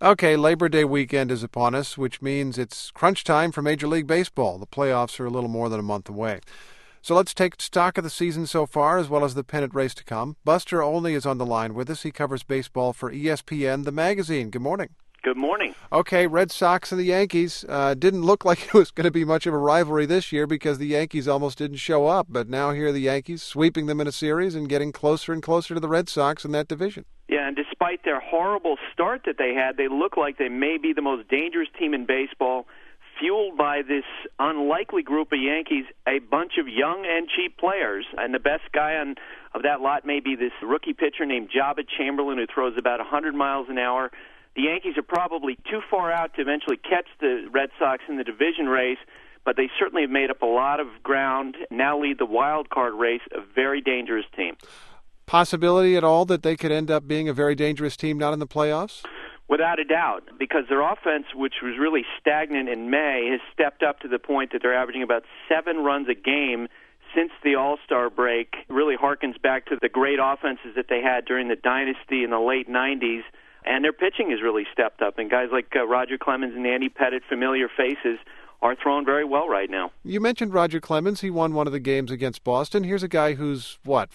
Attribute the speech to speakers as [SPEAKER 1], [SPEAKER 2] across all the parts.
[SPEAKER 1] Okay, Labor Day weekend is upon us, which means it's crunch time for Major League Baseball. The playoffs are a little more than a month away. So let's take stock of the season so far, as well as the pennant race to come. Buster Olney is on the line with us. He covers baseball for ESPN, the magazine. Good morning.
[SPEAKER 2] Good morning.
[SPEAKER 1] Okay, Red Sox and the Yankees. Didn't look like it was going to be much of a rivalry this year because the Yankees almost didn't show up. But now here are the Yankees sweeping them in a series and getting closer and closer to the Red Sox in that division.
[SPEAKER 2] Yeah, and despite their horrible start that they had, they look like they may be the most dangerous team in baseball, fueled by this unlikely group of Yankees, a bunch of young and cheap players. And the best guy of that lot may be this rookie pitcher named Jabba Chamberlain, who throws about 100 miles an hour. The Yankees are probably too far out to eventually catch the Red Sox in the division race, but they certainly have made up a lot of ground, now lead the wild card race, a very dangerous team.
[SPEAKER 1] Possibility at all that they could end up being a very dangerous team not in the playoffs?
[SPEAKER 2] Without a doubt, because their offense, which was really stagnant in May, has stepped up to the point that they're averaging about 7 runs a game since the All-Star break. Really harkens back to the great offenses that they had during the dynasty in the late 90s. And their pitching has really stepped up. And guys like Roger Clemens and Andy Pettitte, familiar faces, are throwing very well right now.
[SPEAKER 1] You mentioned Roger Clemens. He won one of the games against Boston. Here's a guy who's,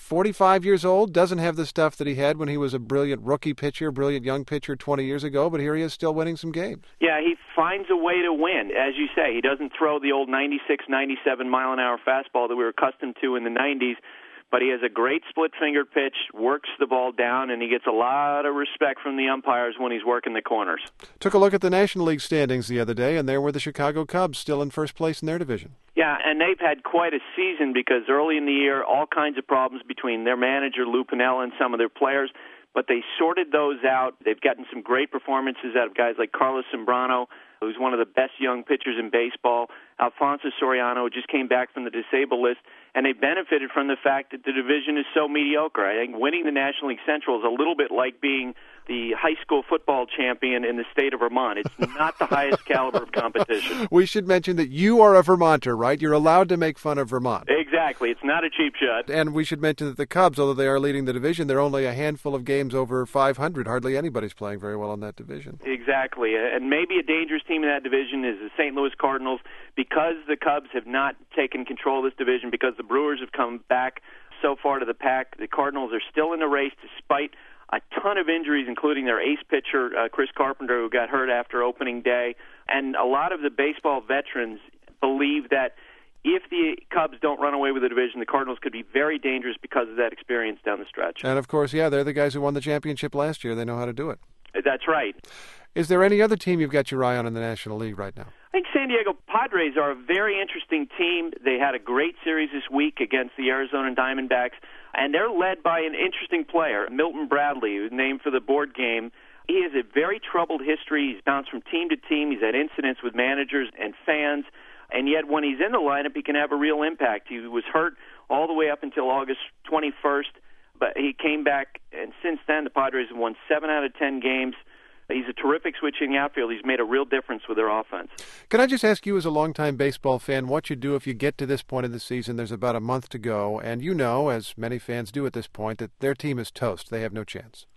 [SPEAKER 1] 45 years old, doesn't have the stuff that he had when he was a brilliant rookie pitcher, brilliant young pitcher 20 years ago, but here he is still winning some games.
[SPEAKER 2] Yeah, he finds a way to win. As you say, he doesn't throw the old 96, 97 mile-an-hour fastball that we were accustomed to in the 90s. But he has a great split-fingered pitch, works the ball down, and he gets a lot of respect from the umpires when he's working the corners.
[SPEAKER 1] Took a look at the National League standings the other day, and there were the Chicago Cubs still in first place in their division.
[SPEAKER 2] Yeah, and they've had quite a season because early in the year, all kinds of problems between their manager, Lou Piniella, and some of their players. But they sorted those out. They've gotten some great performances out of guys like Carlos Zambrano, who's one of the best young pitchers in baseball, Alfonso Soriano, who just came back from the disabled list, and they benefited from the fact that the division is so mediocre. I think winning the National League Central is a little bit like being the high school football champion in the state of Vermont. It's not the highest caliber of competition.
[SPEAKER 1] We should mention that you are a Vermonter, right? You're allowed to make fun of Vermont.
[SPEAKER 2] Exactly. It's not a cheap shot.
[SPEAKER 1] And we should mention that the Cubs, although they are leading the division, they're only a handful of games over 500. Hardly anybody's playing very well in that division.
[SPEAKER 2] Exactly. And maybe a dangerous team in that division is the St. Louis Cardinals, because the Cubs have not taken control of this division, because the Brewers have come back so far to the pack. The Cardinals are still in the race despite a ton of injuries, including their ace pitcher, Chris Carpenter, who got hurt after opening day. And a lot of the baseball veterans believe that if the Cubs don't run away with the division, the Cardinals could be very dangerous because of that experience down the stretch.
[SPEAKER 1] And, of course, they're the guys who won the championship last year. They know how to do it.
[SPEAKER 2] That's right.
[SPEAKER 1] Is there any other team you've got your eye on in the National League right now?
[SPEAKER 2] I think San Diego Padres are a very interesting team. They had a great series this week against the Arizona Diamondbacks, and they're led by an interesting player, Milton Bradley, who's named for the board game. He has a very troubled history. He's bounced from team to team. He's had incidents with managers and fans, and yet when he's in the lineup, he can have a real impact. He was hurt all the way up until August 21st, but he came back, and since then the Padres have won 7 out of 10 games. He's a terrific switching outfield. He's made a real difference with their offense.
[SPEAKER 1] Can I just ask you, as a longtime baseball fan, what you do if you get to this point of the season, there's about a month to go, and you know, as many fans do at this point, that their team is toast. They have no chance.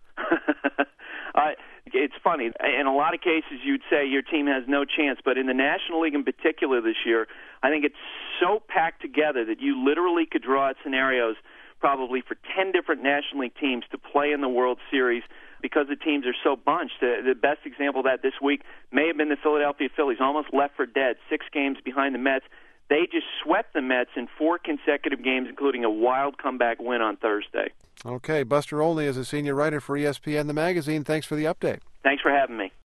[SPEAKER 2] It's funny. In a lot of cases, you'd say your team has no chance, but in the National League in particular this year, I think it's so packed together that you literally could draw out scenarios probably for 10 different National League teams to play in the World Series because the teams are so bunched. The best example of that this week may have been the Philadelphia Phillies, almost left for dead, 6 games behind the Mets. They just swept the Mets in 4 consecutive games, including a wild comeback win on Thursday.
[SPEAKER 1] Okay, Buster Olney is a senior writer for ESPN, the magazine. Thanks for the update.
[SPEAKER 2] Thanks for having me.